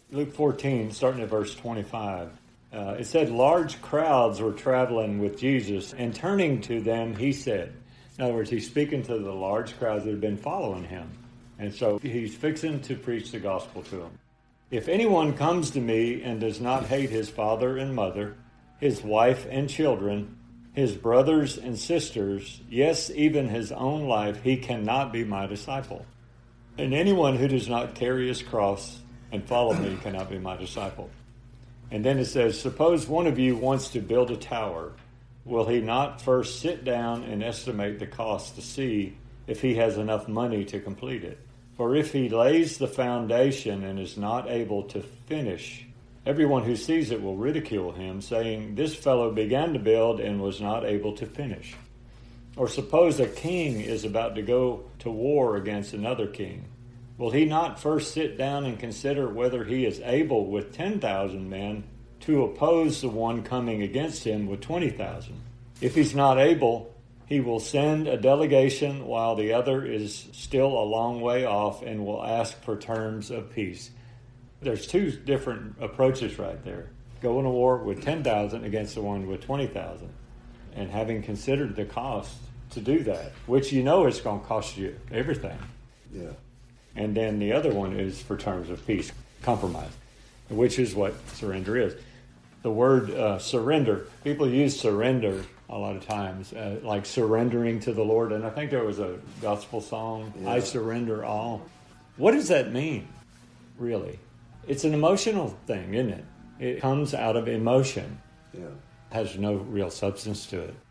Luke 14, starting at verse 25. It said, large crowds were traveling with Jesus, and turning to them, he said, in other words, he's speaking to the large crowds that have been following him. And so he's fixing to preach the gospel to them. If anyone comes to me and does not hate his father and mother, his wife and children, his brothers and sisters, yes, even his own life, he cannot be my disciple. And anyone who does not carry his cross and follow me cannot be my disciple. And then it says, suppose one of you wants to build a tower. Will he not first sit down and estimate the cost to see if he has enough money to complete it? For if he lays the foundation and is not able to finish, everyone who sees it will ridicule him, saying, this fellow began to build and was not able to finish. Or suppose a king is about to go to war against another king. Will he not first sit down and consider whether he is able with 10,000 men to oppose the one coming against him with 20,000? If he's not able, he will send a delegation while the other is still a long way off and will ask for terms of peace. There's two different approaches right there. Going to war with 10,000 against the one with 20,000. And having considered the cost to do that, which you know it's going to cost you everything. Yeah. And then the other one is for terms of peace, compromise, which is what surrender is. The word surrender, people use surrender a lot of times, like surrendering to the Lord. And I think there was a gospel song, yeah. I surrender all. What does that mean, really? It's an emotional thing, isn't it? It comes out of emotion. Yeah. Has no real substance to it.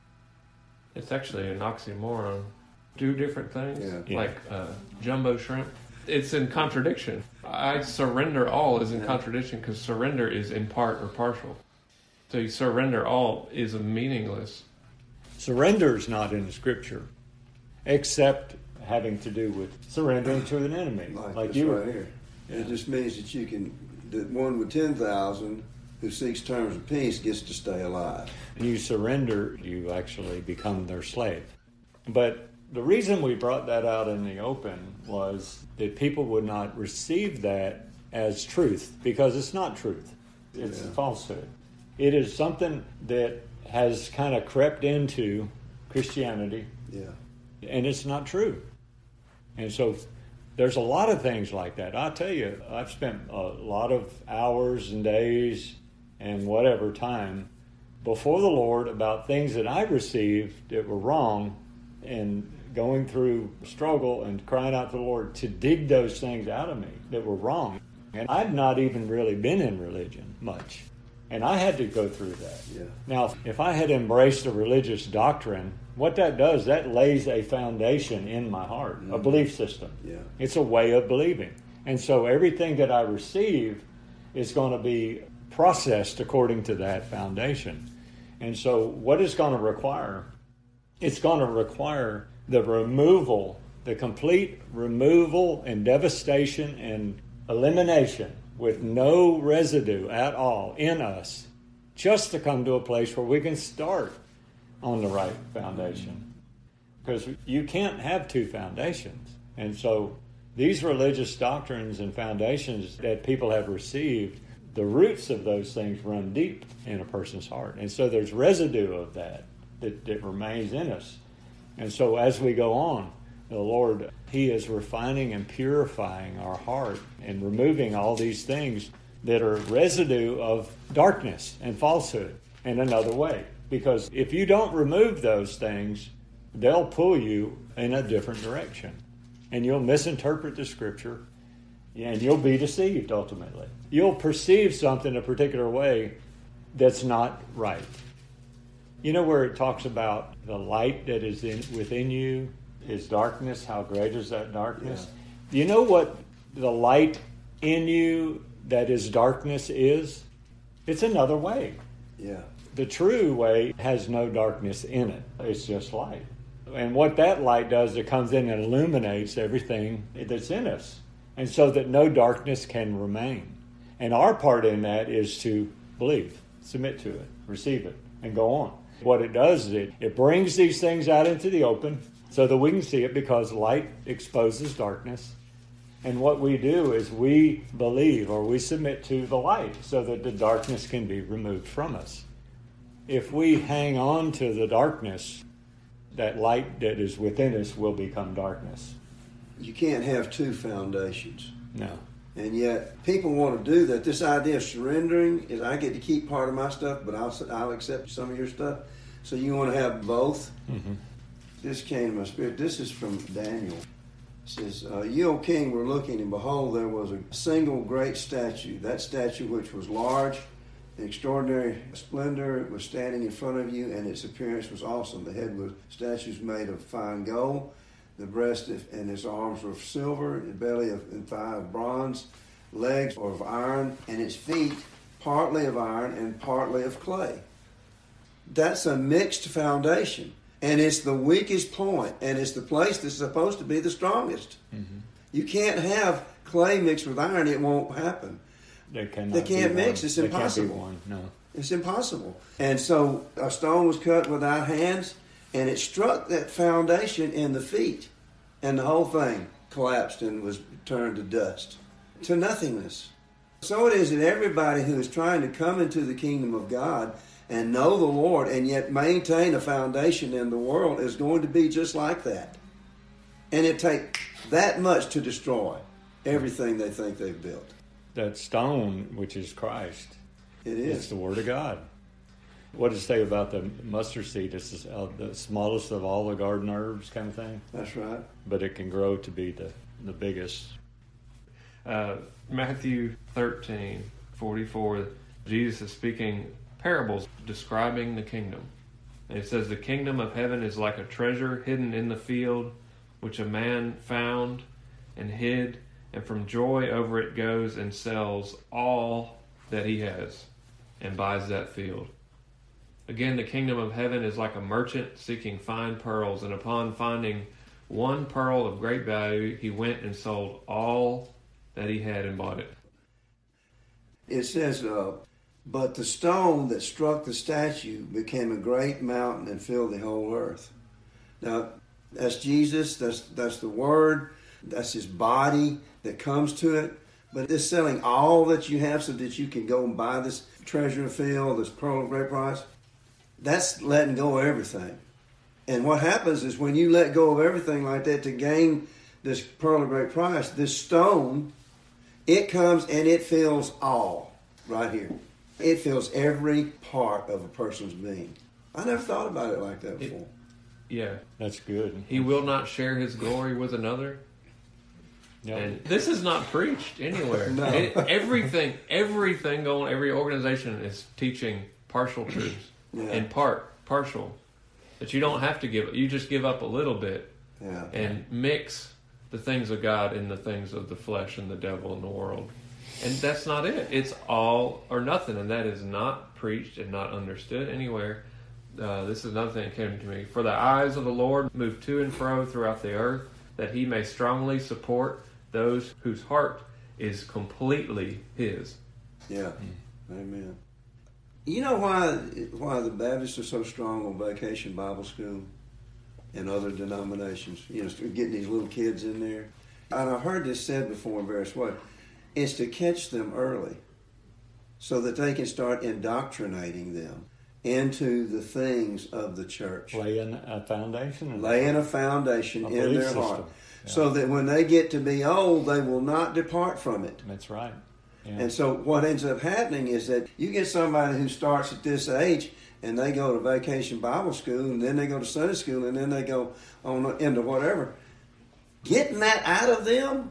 It's actually an oxymoron. Do different things, yeah. Like jumbo shrimp. It's in contradiction. I surrender all is in contradiction because surrender is in part or partial. So you surrender all is meaningless. Surrender is not in the Scripture, except having to do with surrendering to an enemy. Like you right here. Yeah. It just means that that one with 10,000 who seeks terms of peace gets to stay alive. And you surrender, you actually become their slave. But the reason we brought that out in the open was that people would not receive that as truth, because it's not truth. It's a falsehood. It is something that has kind of crept into Christianity, and it's not true. And so there's a lot of things like that. I'll tell you, I've spent a lot of hours and days and whatever time before the Lord about things that I received that were wrong, and going through struggle and crying out to the Lord to dig those things out of me that were wrong. And I'd not even really been in religion much. And I had to go through that. Yeah. Now, if I had embraced a religious doctrine, what that does, that lays a foundation in my heart, a belief system. Yeah. It's a way of believing. And so everything that I receive is going to be processed according to that foundation. And so what it's going to require, it's going to require the removal, the complete removal and devastation and elimination with no residue at all in us, just to come to a place where we can start on the right foundation. Because you can't have two foundations. And so these religious doctrines and foundations that people have received, the roots of those things run deep in a person's heart. And so there's residue of that remains in us. And so as we go on, the Lord, He is refining and purifying our heart and removing all these things that are residue of darkness and falsehood in another way. Because if you don't remove those things, they'll pull you in a different direction. And you'll misinterpret the Scripture, and you'll be deceived ultimately. You'll perceive something a particular way that's not right. You know where it talks about the light that is within you is darkness? How great is that darkness? Yeah. You know what the light in you that is darkness is? It's another way. Yeah. The true way has no darkness in it. It's just light. And what that light does, it comes in and illuminates everything that's in us, and so that no darkness can remain. And our part in that is to believe, submit to it, receive it, and go on. What it does is it brings these things out into the open so that we can see it, because light exposes darkness. And what we do is we believe or we submit to the light so that the darkness can be removed from us. If we hang on to the darkness, that light that is within us will become darkness. You can't have two foundations. No. And yet, people want to do that. This idea of surrendering is I get to keep part of my stuff, but I'll accept some of your stuff. So you want to have both? Mm-hmm. This came to my spirit. This is from Daniel. It says, "You, O king, were looking, and behold, there was a single great statue. That statue which was large, in extraordinary splendor, was standing in front of you, and its appearance was awesome. The head was statues made of fine gold. The breast and its arms were of silver, the belly and thigh of bronze, legs were of iron, and its feet partly of iron and partly of clay." That's a mixed foundation, and it's the weakest point, and it's the place that's supposed to be the strongest. Mm-hmm. You can't have clay mixed with iron; it won't happen. They can't mix. It's impossible. Can't be one. No. It's impossible. And so a stone was cut without hands, and it struck that foundation in the feet, and the whole thing collapsed and was turned to dust, to nothingness. So it is that everybody who is trying to come into the kingdom of God and know the Lord and yet maintain a foundation in the world is going to be just like that. And it takes that much to destroy everything they think they've built. That stone, which is Christ, it is. It's the Word of God. What does it say about the mustard seed? It's the smallest of all the garden herbs kind of thing. That's right. But it can grow to be the biggest. Matthew 13:44, Jesus is speaking parables describing the kingdom. And it says, "The kingdom of heaven is like a treasure hidden in the field, which a man found and hid, and from joy over it goes and sells all that he has and buys that field. Again, the kingdom of heaven is like a merchant seeking fine pearls, and upon finding one pearl of great value, he went and sold all that he had and bought it." It says, "But the stone that struck the statue became a great mountain and filled the whole earth." Now, that's Jesus, that's the Word, that's His body that comes to it. But this selling all that you have so that you can go and buy this treasure of field, this pearl of great price, that's letting go of everything. And what happens is when you let go of everything like that to gain this pearl of great price, this stone, it comes and it fills all right here. It fills every part of a person's being. I never thought about it like that before. Yeah. That's good. He will not share his glory with another. Yep. And this is not preached anywhere. No. Everything going, every organization is teaching partial truths. Yeah. In partial. That you don't have to give, you just give up a little bit and mix the things of God in the things of the flesh and the devil and the world. And that's not it. It's all or nothing, and that is not preached and not understood anywhere. This is another thing that came to me. "For the eyes of the Lord move to and fro throughout the earth, that He may strongly support those whose heart is completely His." Yeah. Amen. You know why the Baptists are so strong on Vacation Bible School and other denominations? You know, getting these little kids in there. And I've heard this said before in various ways. It's to catch them early so that they can start indoctrinating them into the things of the church. Laying a foundation. Laying a foundation in their heart. Yeah. So that when they get to be old, they will not depart from it. That's right. Yeah. And so what ends up happening is that you get somebody who starts at this age and they go to Vacation Bible School and then they go to Sunday school and then they go on into whatever. Getting that out of them,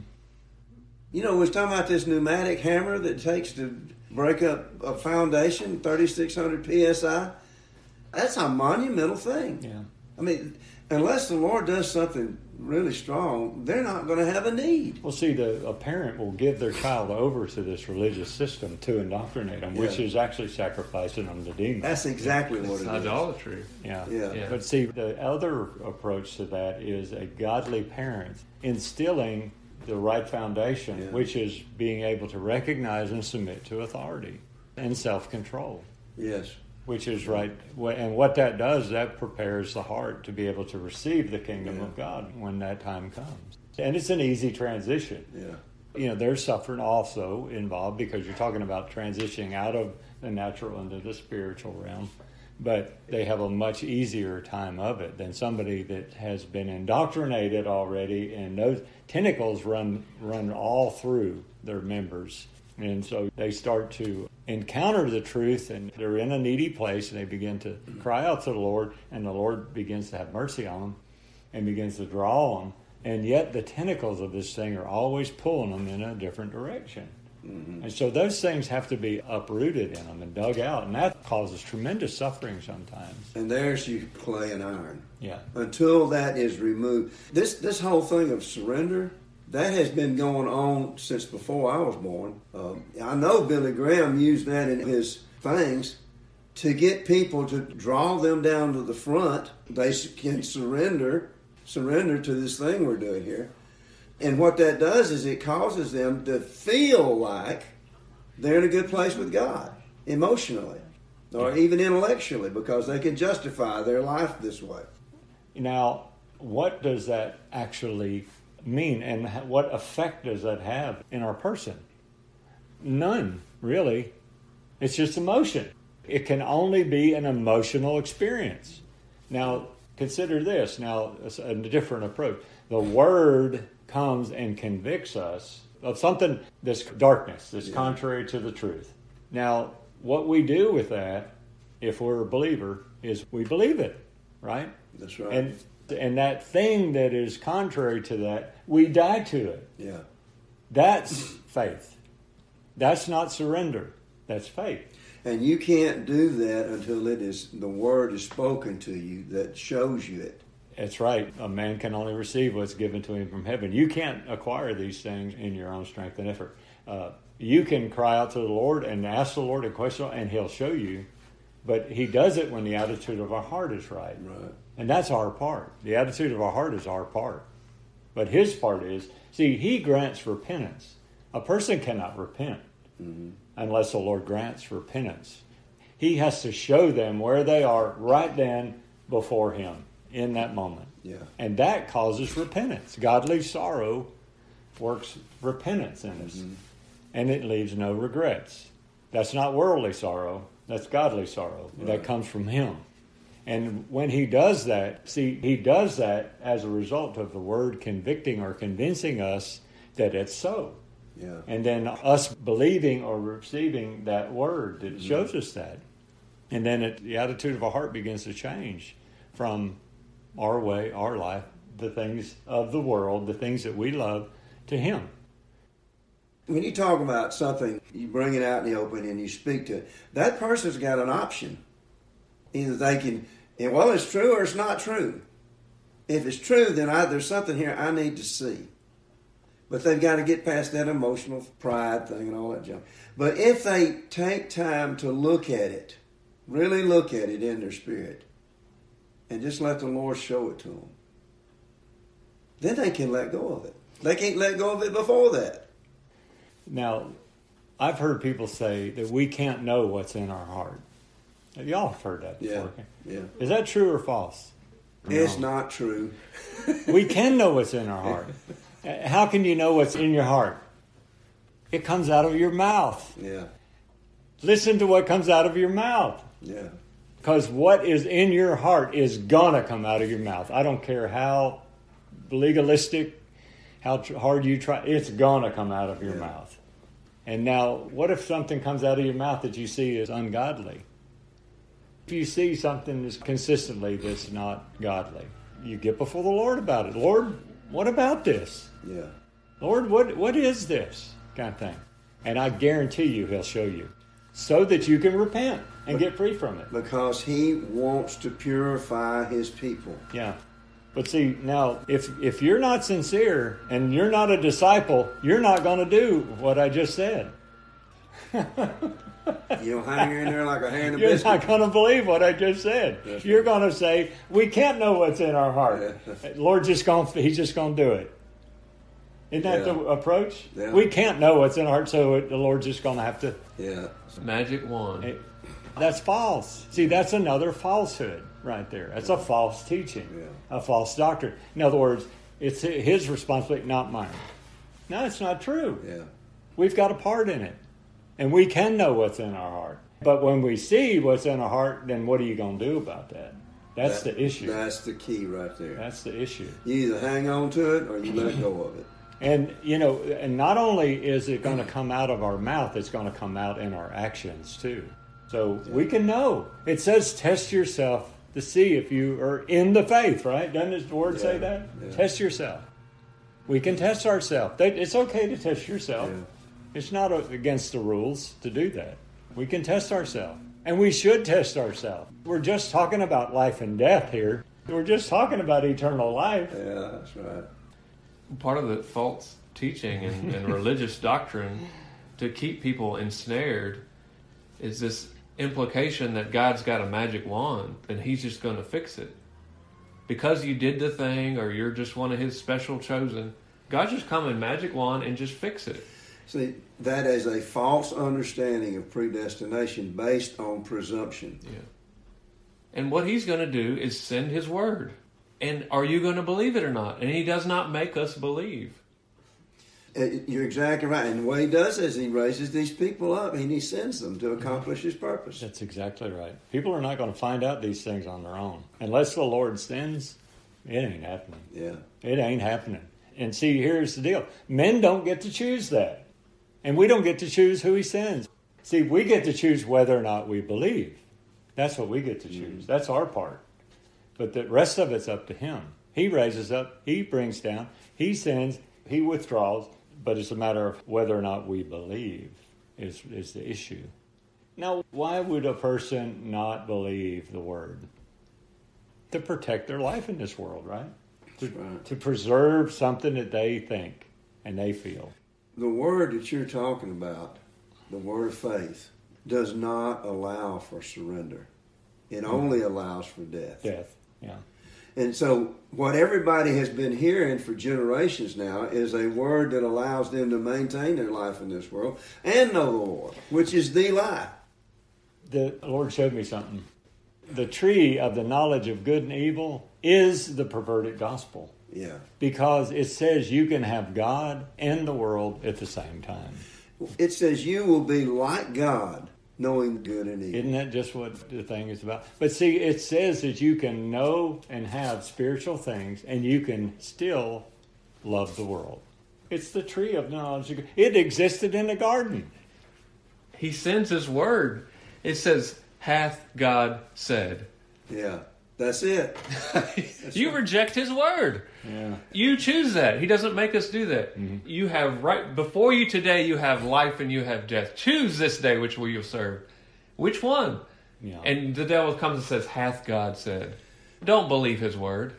you know, we was talking about this pneumatic hammer that it takes to break up a foundation, 3,600 PSI. That's a monumental thing. Yeah. I mean, unless the Lord does something really strong, they're not going to have a need. Well, see, a parent will give their child over to this religious system to indoctrinate them, which is actually sacrificing them to demons. That's exactly what It's it is. idolatry. Yeah. Yeah. But see, the other approach to that is a godly parent instilling the right foundation, which is being able to recognize and submit to authority and self-control. Yes. Which is right. And what that does, that prepares the heart to be able to receive the kingdom of God when that time comes. And it's an easy transition. Yeah. You know, there's suffering also involved because you're talking about transitioning out of the natural into the spiritual realm. But they have a much easier time of it than somebody that has been indoctrinated already, and those tentacles run all through their members. And so they start to encounter the truth, and they're in a needy place, and they begin to cry out to the Lord, and the Lord begins to have mercy on them and begins to draw them. And yet the tentacles of this thing are always pulling them in a different direction. Mm-hmm. And so those things have to be uprooted in them and dug out, and that causes tremendous suffering sometimes. And there's you clay and iron. Yeah. Until that is removed. This whole thing of surrender, that has been going on since before I was born. I know Billy Graham used that in his things to get people to draw them down to the front. They can surrender to this thing we're doing here. And what that does is it causes them to feel like they're in a good place with God, emotionally, or even intellectually, because they can justify their life this way. Now, what does that actually mean, and what effect does that have in our person? None, really. It's just emotion. It can only be an emotional experience. Now, consider this. Now, a different approach. The Word comes and convicts us of something that's darkness, that's contrary to the truth. Now, what we do with that, if we're a believer, is we believe it, right? That's right. And that thing that is contrary to that, we die to it. Yeah. That's faith. That's not surrender. That's faith. And you can't do that until the Word is spoken to you that shows you it. That's right. A man can only receive what's given to him from heaven. You can't acquire these things in your own strength and effort. You can cry out to the Lord and ask the Lord a question, and He'll show you. But He does it when the attitude of our heart is right. Right. And that's our part. The attitude of our heart is our part. But His part is, see, He grants repentance. A person cannot repent unless the Lord grants repentance. He has to show them where they are right then before Him in that moment. Yeah. And that causes repentance. Godly sorrow works repentance in us. Mm-hmm. And it leaves no regrets. That's not worldly sorrow. That's godly sorrow. Right. That comes from Him. And when He does that, see, He does that as a result of the Word convicting or convincing us that it's so. Yeah. And then us believing or receiving that Word that shows us that. And then the attitude of our heart begins to change from our way, our life, the things of the world, the things that we love, to Him. When you talk about something, you bring it out in the open and you speak to it, that person's got an option. Either they can, well, it's true or it's not true. If it's true, then there's something here I need to see. But they've got to get past that emotional pride thing and all that junk. But if they take time to look at it, really look at it in their spirit, and just let the Lord show it to them, then they can let go of it. They can't let go of it before that. Now, I've heard people say that we can't know what's in our heart. Y'all have heard that before. Yeah. Is that true or false? It's not true. We can know what's in our heart. How can you know what's in your heart? It comes out of your mouth. Yeah. Listen to what comes out of your mouth. Yeah. Because what is in your heart is going to come out of your mouth. I don't care how legalistic, how hard you try, it's going to come out of your mouth. And now, what if something comes out of your mouth that you see is ungodly? If you see something that's consistently that's not godly, you get before the Lord about it. Lord, what about this? Yeah. Lord, what is this kind of thing? And I guarantee you He'll show you so that you can repent and get free from it. Because He wants to purify His people. Yeah. But see, now, if you're not sincere and you're not a disciple, you're not going to do what I just said. You'll hang in there like a hand of You're biscuit. not going to believe what I just said. That's You're right. going to say, we can't know what's in our heart. Lord, He's just going to do it. Isn't that the approach? Yeah. We can't know what's in our heart, so the Lord's just going to have to. Yeah. Magic wand. That's false. See, that's another falsehood right there. That's a false teaching, a false doctrine. In other words, It's his responsibility, not mine. No, it's not true. Yeah. We've got a part in it. And we can know what's in our heart. But when we see what's in our heart, then what are you going to do about that? That's the issue. That's the key right there. That's the issue. You either hang on to it or you let go of it. And, and not only is it going to come out of our mouth, it's going to come out in our actions too. So we can know. It says test yourself to see if you are in the faith, right? Doesn't the word say that? Yeah. Test yourself. We can test ourselves. It's okay to test yourself. Yeah. It's not against the rules to do that. We can test ourselves. And we should test ourselves. We're just talking about life and death here. We're just talking about eternal life. Yeah, that's right. Part of the false teaching and religious doctrine to keep people ensnared is this implication that God's got a magic wand and he's just going to fix it. Because you did the thing or you're just one of his special chosen, God just come in magic wand and just fix it. See, that is a false understanding of predestination based on presumption. Yeah. And what he's going to do is send his word. And are you going to believe it or not? And he does not make us believe. You're exactly right. And what he does is he raises these people up and he sends them to accomplish his purpose. That's exactly right. People are not going to find out these things on their own. Unless the Lord sends, it ain't happening. Yeah. It ain't happening. And see, here's the deal. Men don't get to choose that. And we don't get to choose who he sends. See, we get to choose whether or not we believe. That's what we get to choose. That's our part. But the rest of it's up to him. He raises up, he brings down, he sends, he withdraws. But it's a matter of whether or not we believe is the issue. Now, why would a person not believe the word? To protect their life in this world, right? To preserve something that they think and they feel. The word that you're talking about, the word of faith, does not allow for surrender. It only allows for death. Death, yeah. And so what everybody has been hearing for generations now is a word that allows them to maintain their life in this world and know the Lord, which is the lie. The Lord showed me something. The tree of the knowledge of good and evil is the perverted gospel. Yeah. Because it says you can have God and the world at the same time. It says you will be like God, knowing good and evil. Isn't that just what the thing is about? But see, it says that you can know and have spiritual things and you can still love the world. It's the tree of knowledge. It existed in the garden. He sends his word. It says, hath God said. Yeah, that's it. You reject his word. Yeah. You choose that. He doesn't make us do that. Mm-hmm. You have right before you today, you have life and you have death. Choose this day which will you serve. Which one? Yeah. And the devil comes and says, hath God said. Don't believe his word.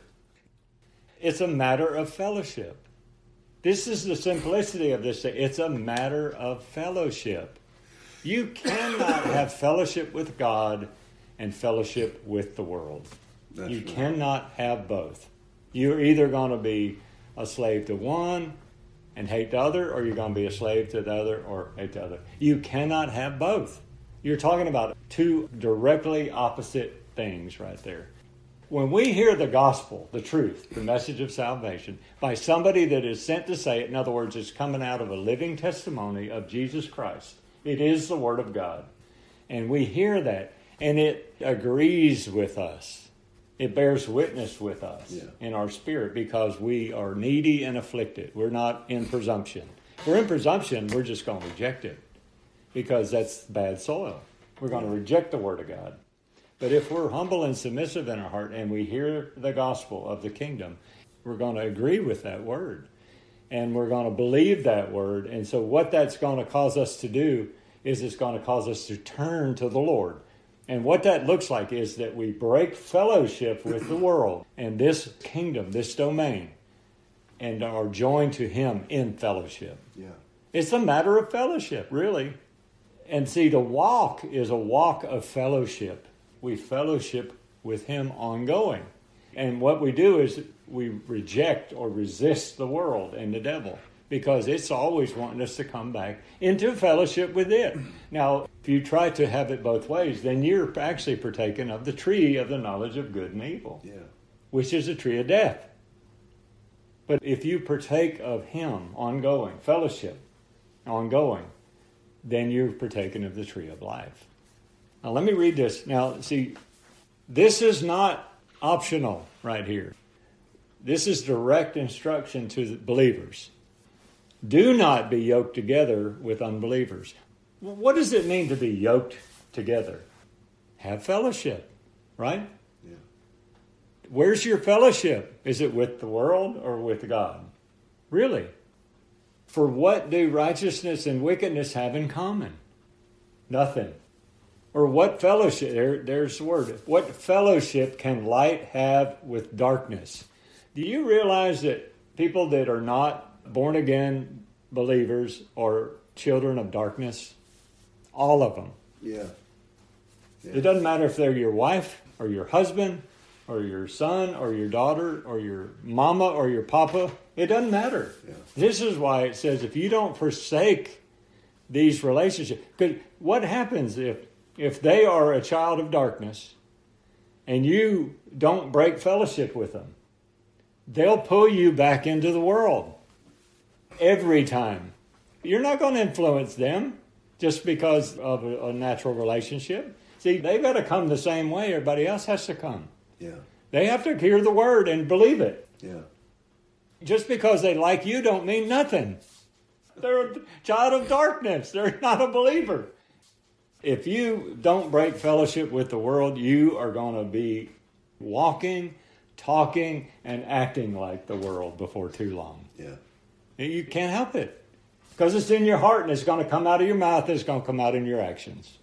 It's a matter of fellowship. This is the simplicity of this thing. It's a matter of fellowship. You cannot have fellowship with God and fellowship with the world. That's you right. cannot have both. You're either going to be a slave to one and hate the other, or you're going to be a slave to the other or hate the other. You cannot have both. You're talking about two directly opposite things right there. When we hear the gospel, the truth, the message of salvation, by somebody that is sent to say it, in other words, it's coming out of a living testimony of Jesus Christ. It is the Word of God. And we hear that, and it agrees with us. It bears witness with us in our spirit because we are needy and afflicted. We're not in presumption. If we're in presumption, we're just going to reject it because that's bad soil. We're going to reject the Word of God. But if we're humble and submissive in our heart and we hear the gospel of the kingdom, we're going to agree with that word. And we're going to believe that word. And so what that's going to cause us to do is it's going to cause us to turn to the Lord. And what that looks like is that we break fellowship with the world and this kingdom, this domain, and are joined to Him in fellowship. Yeah. It's a matter of fellowship, really. And see, the walk is a walk of fellowship. We fellowship with Him ongoing. And what we do is we reject or resist the world and the devil because it's always wanting us to come back into fellowship with it. Now, if you try to have it both ways, then you're actually partaking of the tree of the knowledge of good and evil, which is a tree of death. But if you partake of him, ongoing, fellowship, ongoing, then you've partaken of the tree of life. Now let me read this. Now, see, this is not optional right here. This is direct instruction to the believers. Do not be yoked together with unbelievers. What does it mean to be yoked together? Have fellowship, right? Yeah. Where's your fellowship? Is it with the world or with God? Really? For what do righteousness and wickedness have in common? Nothing. Or what fellowship, there's the word, what fellowship can light have with darkness? Do you realize that people that are not born again believers are children of darkness? All of them. Yeah. It doesn't matter if they're your wife or your husband or your son or your daughter or your mama or your papa. It doesn't matter. Yeah. This is why it says if you don't forsake these relationships, because what happens if they are a child of darkness and you don't break fellowship with them? They'll pull you back into the world every time. You're not going to influence them just because of a natural relationship. See, they've got to come the same way everybody else has to come. Yeah. They have to hear the word and believe it. Yeah. Just because they like you don't mean nothing. They're a child of darkness. They're not a believer. If you don't break fellowship with the world, you are going to be walking, talking, and acting like the world before too long. Yeah. You can't help it. Because it's in your heart and it's going to come out of your mouth and it's going to come out in your actions.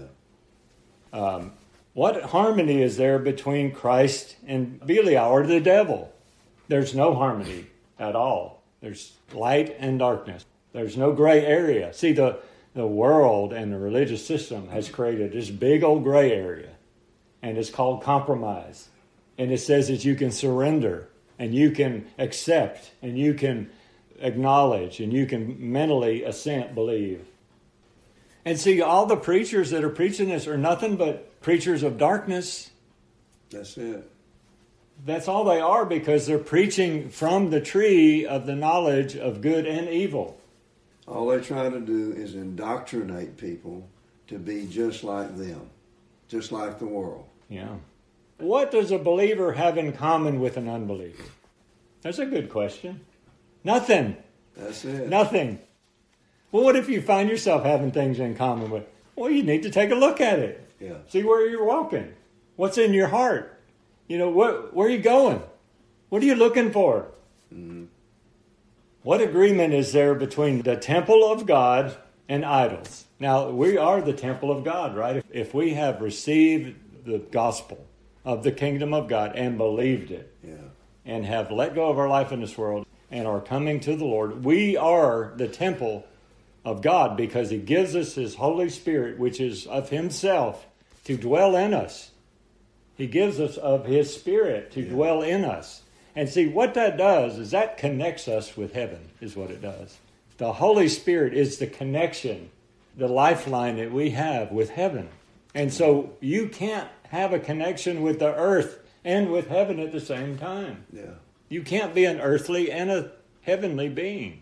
Yeah. What harmony is there between Christ and Belial or the devil? There's no harmony at all. There's light and darkness. There's no gray area. See, the world and the religious system has created this big old gray area, and it's called compromise. And it says that you can surrender, and you can accept, and you can acknowledge, and you can mentally assent, believe. And see, all the preachers that are preaching this are nothing but preachers of darkness. That's it. That's all they are, because they're preaching from the tree of the knowledge of good and evil. All they're trying to do is indoctrinate people to be just like them, just like the world. Yeah. What does a believer have in common with an unbeliever? That's a good question. Nothing. That's it. Nothing. Well, what if you find yourself having things in common with? Well, you need to take a look at it. Yeah. See where you're walking. What's in your heart? You know, where are you going? What are you looking for? Mm-hmm. What agreement is there between the temple of God and idols? Now, we are the temple of God, right? If we have received the gospel of the kingdom of God and believed it, Yeah. and have let go of our life in this world and are coming to the Lord, we are the temple of God because He gives us His Holy Spirit, which is of Himself, to dwell in us. He gives us of His Spirit to dwell in us. And see, what that does is that connects us with heaven, is what it does. The Holy Spirit is the connection, the lifeline that we have with heaven. And so you can't have a connection with the earth and with heaven at the same time. Yeah. You can't be an earthly and a heavenly being.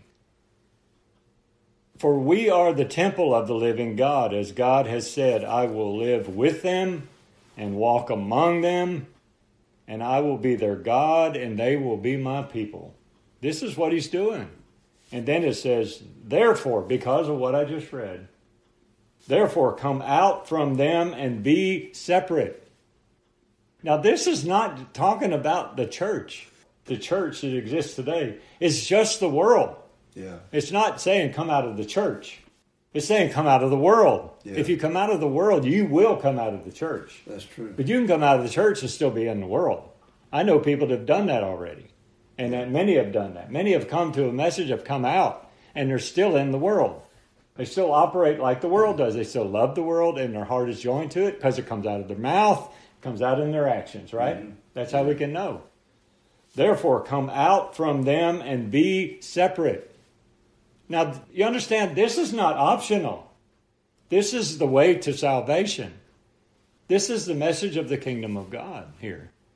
For we are the temple of the living God, as God has said, I will live with them and walk among them, and I will be their God, and they will be my people. This is what He's doing. And then it says, therefore, because of what I just read, therefore come out from them and be separate. Now, this is not talking about the church. The church that exists today is just the world. Yeah. It's not saying come out of the church. It's saying come out of the world. Yeah. If you come out of the world, you will come out of the church. That's true. But you can come out of the church and still be in the world. I know people that have done that already. And that many have done that. Many have come to a message, have come out, and they're still in the world. They still operate like the world does. They still love the world, and their heart is joined to it because it comes out of their mouth, comes out in their actions, right? Mm-hmm. That's how we can know. Therefore, come out from them and be separate. Now, you understand, this is not optional. This is the way to salvation. This is the message of the kingdom of God here.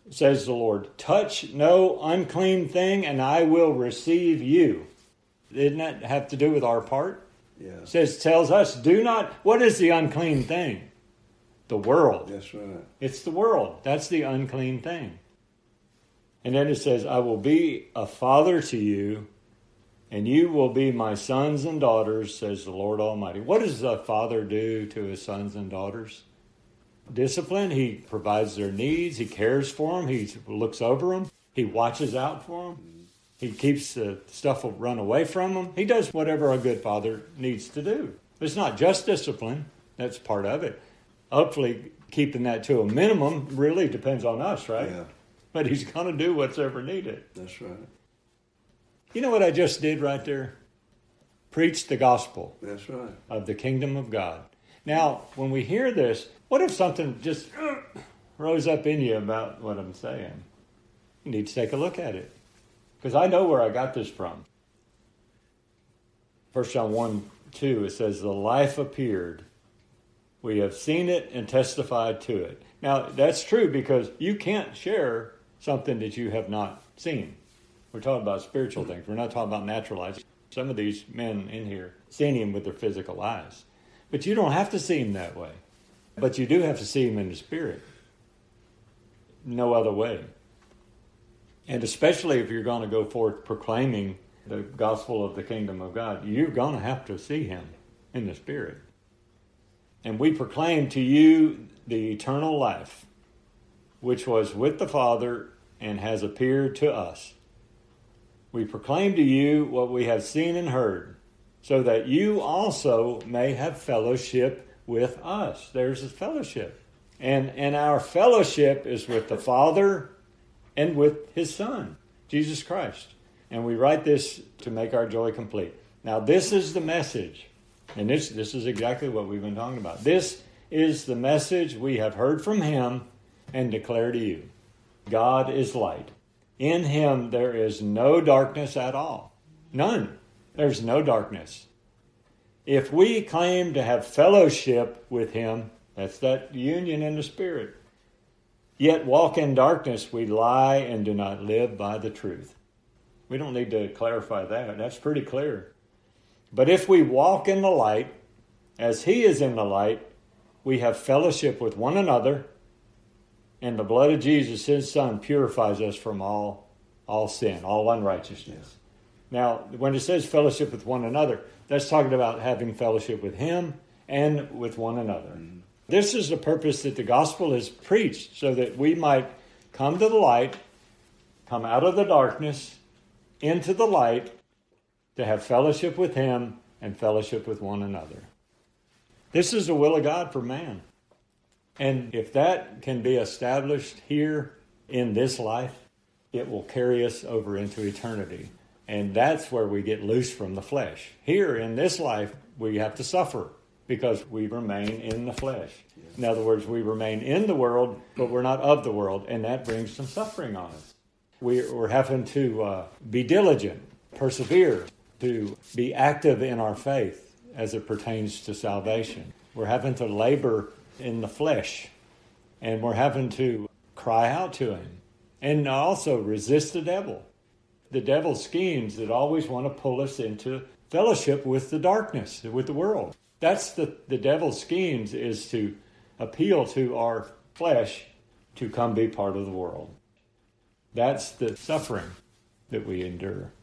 says the Lord, touch no unclean thing, and I will receive you. Didn't that have to do with our part? Yeah. Tells us, do not, what is the unclean thing? The world. That's right. It's the world. That's the unclean thing. And then it says, I will be a father to you, and you will be my sons and daughters, says the Lord Almighty. What does a father do to his sons and daughters? Discipline. He provides their needs. He cares for them. He looks over them. He watches out for them. He keeps the stuff will run away from them. He does whatever a good father needs to do. It's not just discipline. That's part of it. Hopefully, keeping that to a minimum really depends on us, right? Yeah. But he's going to do what's ever needed. That's right. You know what I just did right there? Preached the gospel. That's right. Of the kingdom of God. Now, when we hear this, what if something just rose up in you about what I'm saying? You need to take a look at it. Because I know where I got this from. 1 John 1:2, it says, the life appeared. We have seen it and testified to it. Now, that's true because you can't share something that you have not seen. We're talking about spiritual things. We're not talking about natural eyes. Some of these men in here seen him with their physical eyes. But you don't have to see him that way. But you do have to see him in the spirit. No other way. And especially if you're going to go forth proclaiming the gospel of the kingdom of God, you're going to have to see him in the spirit. And we proclaim to you the eternal life, which was with the Father and has appeared to us. We proclaim to you what we have seen and heard, so that you also may have fellowship with us. There's a fellowship. And our fellowship is with the Father and with his Son, Jesus Christ. And we write this to make our joy complete. Now, this is the message. And this is exactly what we've been talking about. This is the message we have heard from him and declare to you. God is light. In him there is no darkness at all. None. There's no darkness. If we claim to have fellowship with him, that's that union in the Spirit, yet walk in darkness, we lie and do not live by the truth. We don't need to clarify that. That's pretty clear. But if we walk in the light, as he is in the light, we have fellowship with one another, and the blood of Jesus, his Son, purifies us from all sin, all unrighteousness. Now, when it says fellowship with one another, that's talking about having fellowship with him and with one another. Mm-hmm. This is the purpose that the gospel is preached, so that we might come to the light, come out of the darkness, into the light, to have fellowship with him and fellowship with one another. This is the will of God for man. And if that can be established here in this life, it will carry us over into eternity. And that's where we get loose from the flesh. Here in this life, we have to suffer because we remain in the flesh. In other words, we remain in the world, but we're not of the world, and that brings some suffering on us. We're having to be diligent, persevere, to be active in our faith as it pertains to salvation. We're having to labor in the flesh, and we're having to cry out to him, and also resist the devil. The devil's schemes that always want to pull us into fellowship with the darkness, with the world. That's the devil's schemes, is to appeal to our flesh to come be part of the world. That's the suffering that we endure.